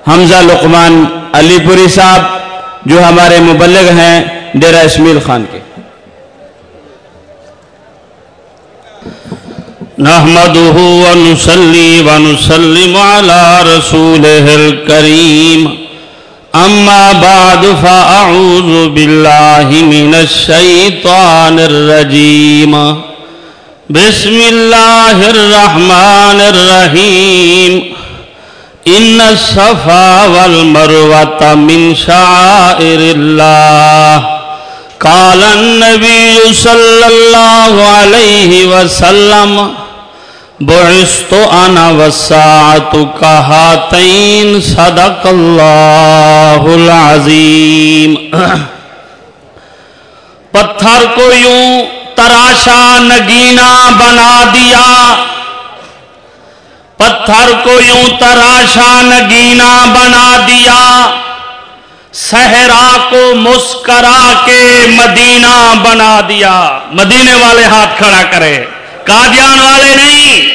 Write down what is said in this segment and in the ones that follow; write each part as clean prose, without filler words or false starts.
حمزہ لقمان علی پوری صاحب جو ہمارے مبلغ ہیں ڈیرہ اسمیل خان کے. نحمده ونصلي ونسلم على رسوله الكريم اما بعد فاعوذ بالله من الشيطان الرجيم بسم الله الرحمن الرحيم ان الصفا والمروة من شعائر الله قال النبي صلى الله عليه وسلم بعثت انا والساعة كهاتين صدق الله العظیم. پتھر کو یوں تراشا نگینا بنا دیا، پتھر کو یوں تراشا نگینا بنا دیا، صحرا کو مسکرا کے مدینہ بنا دیا. مدینے والے ہاتھ کھڑا کرے، قادیان والے نہیں.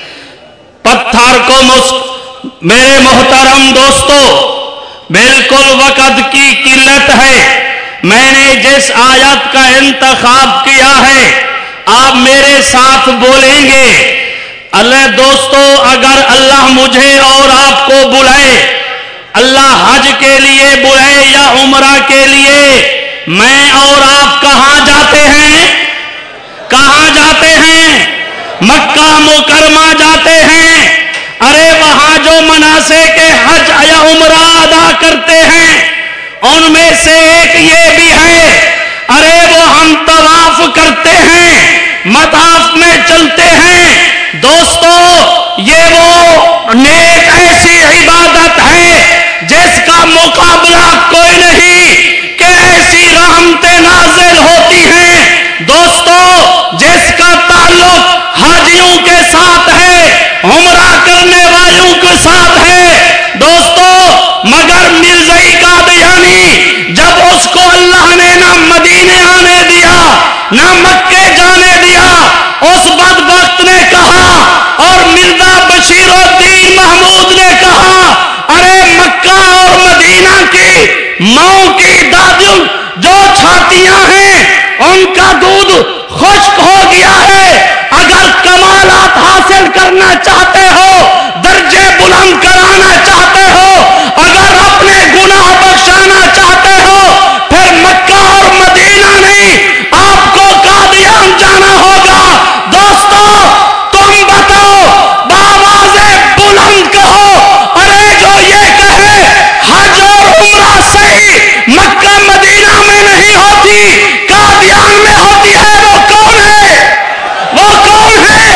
پتھر کو میرے محترم دوستو، بالکل وقت کی قلت ہے. میں نے جس آیت کا انتخاب کیا ہے آپ میرے ساتھ بولیں گے. اللہ دوستو، اگر اللہ مجھے اور آپ کو بلائے، اللہ حج کے لیے بلائے یا عمرہ کے لیے، میں اور آپ کہاں جاتے ہیں؟ کہاں جاتے ہیں؟ مکہ مکرمہ جاتے ہیں. ارے وہاں جو مناسک حج یا عمرہ ادا کرتے ہیں ان میں سے ایک یہ بھی ہے، ارے وہ ہم طواف کرتے ہیں، مطاف میں چلتے ہیں. دوستو، یہ وہ نیک ایسی عبادت ہے جس کا مقابلہ کوئی نہیں، کہ ایسی رحمتیں نازل ہوتی ہیں دوستو جس کا تعلق حاجیوں کے ساتھ ہے، عمرہ کرنے والوں کے ساتھ ہے. دوستو، مگر مرزائی قادیانی جب اس کو اللہ نے نہ مدینے آنے دیا نہ مکے جانے دیا، اس بدبخت نے کہا اور مرزا بشیر الدین محمود نے کہا، ارے مکہ اور مدینہ کی ماؤں کی دادیوں جو چھاتیاں ہیں ان کا دودھ خشک ہو گیا ہے. اگر کمالات حاصل کرنا چاہتے ہو، درجے بلند کرانا چاہتے ہو، اگر اپنے گناہ بخشانا چاہتے ہو، پھر مکہ اور مدینہ نہیں، آپ کو قادیان جانا ہوگا. دوستو، تم بتاؤ، بآواز بلند کہو، ارے جو یہ کہے حج اور عمرہ صحیح مکہ مدینہ میں نہیں ہوتی، قادیان میں ہوتی ہے، وہ کون ہے؟ وہ کون ہے؟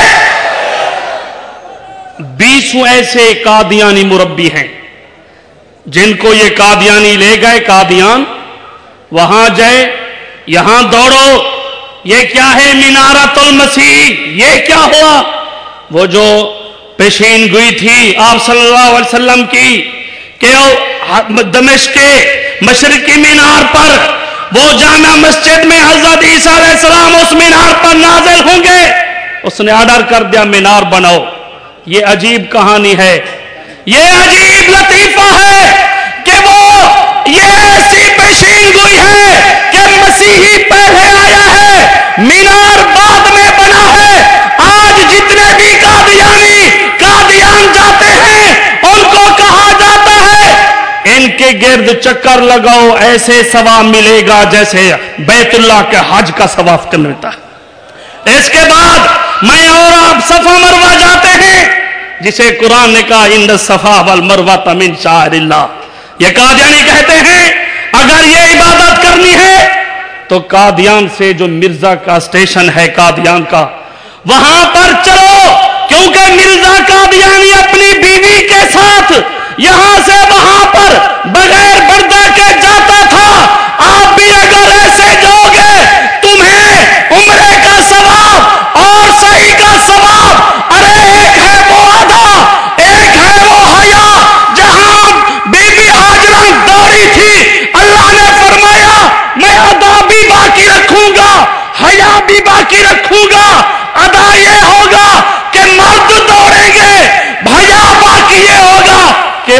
20 ایسے قادیانی مربی ہیں جن کو یہ قادیانی لے گئے. قادیان وہاں جائے، یہاں دوڑو، یہ کیا ہے منارۃ المسیح، یہ کیا ہوا؟ وہ جو پیشین گوئی تھی آپ صلی اللہ علیہ وسلم کی کہ دمشق کے مشرقی مینار پر، وہ جامع مسجد میں حضرت عیسیٰ علیہ السلام اس مینار پر نازل ہوں گے. اس نے آرڈر کر دیا مینار بناؤ. یہ عجیب کہانی ہے، یہ عجیب لطیفہ ہے کہ وہ یہ ایسی پیشین گوئی ہے کہ مسیحی پہلے آیا ہے، مینار بعد میں بنا ہے. آج جتنے بھی قادیان جاتے ہیں ان کو کہا جاتا ہے ان کے گرد چکر لگاؤ، ایسے ثواب ملے گا جیسے بیت اللہ کے حج کا ثواب ملتا ہے. اس کے بعد میں اور آپ صفا مروہ جاتے ہیں جسے قرآن نے کہا ان الصفا والمروہ من شعائر اللہ. یہ قادیانی کہتے ہیں اگر یہ عبادت کرنی ہے تو قادیان سے جو مرزا کا اسٹیشن ہے قادیان کا، وہاں پر چلو، کیونکہ مرزا قادیانی اپنی بیوی کے ساتھ یہاں سے وہاں پر بغیر پردہ کے جاتا تھا. آپ بھی اگر ایسے جاؤ گے تمہیں عمرے کا ثواب اور صحیح کا ثواب، ارے ایک ہے وہ ادا، ایک ہے وہ حیا. جہاں بی بی ہاجرہ دوڑی تھی، اللہ نے فرمایا میں ادا بھی باقی رکھوں گا، حیا بھی باقی رکھوں گا. ادا یہ ہوگا کہ مرد دوڑیں گے، حیا باقی یہ ہوگا کہ عورتوں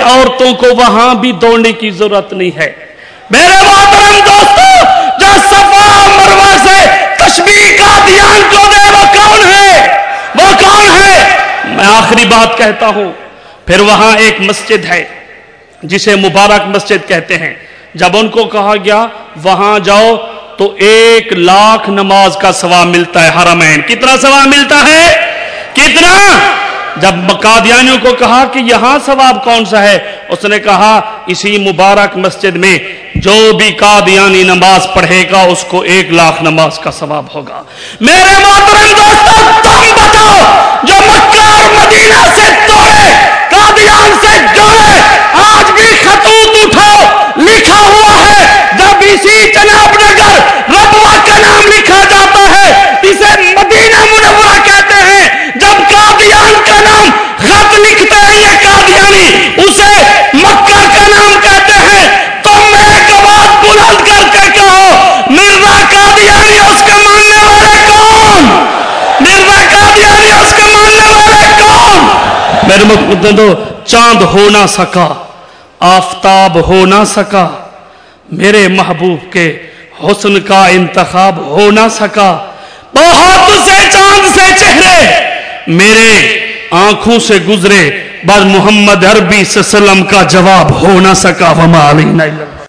लोगों को वहां भी दौड़ने की जरूरत नहीं है। मेरे मोहतरम दोस्तों, जो सफा मरवा से तशबीह का ध्यान को दे वो कौन है? वो कौन है? मैं आखिरी बात कहता हूं। फिर वहां एक मस्जिद है जिसे मुबारक मस्जिद कहते हैं। जब उनको कहा गया वहां जाओ तो 1 लाख नमाज का सवाब मिलता है हरमैन। कितना सवाब मिलता है? कितना? जब कादियानियों को कहा कि यहां सवाब कौन सा है, उसने कहा इसी मुबारक मस्जिद में जो भी कादियानी नमाज पढ़ेगा उसको 1 लाख नमाज का सवाब होगा। मेरे मोहतरम दोस्तों, तुम बताओ, जो मक्का और मदीना से तोड़े, कादियान से जोड़े, आज भी खतूत उठाओ, लिखा हुआ है जब इसी जनाबनगर रबवा का नाम लिखा जाता है, इसे मदीना मुनव्वरा कहते हैं। जब कादियान का नाम खत लिखते हैं ये कादियानी, उसे मक्का का नाम कहते हैं। तुम एक बात बुलंद करके कहो, मिर्जा कादियानी उसके मानने वाले कौन? मिर्जा कादियानी उसके मानने वाले कौन? मेरे मुक़द्दर, चांद हो ना सका, आफताब हो ना सका, मेरे महबूब के हुस्न का इंतखाब हो ना सका। बहुत से चांद से चेहरे मेरे आंखों से गुजरे, बस मोहम्मद अरबी सल्लम का जवाब हो ना सका। वमा अलैना इल्ला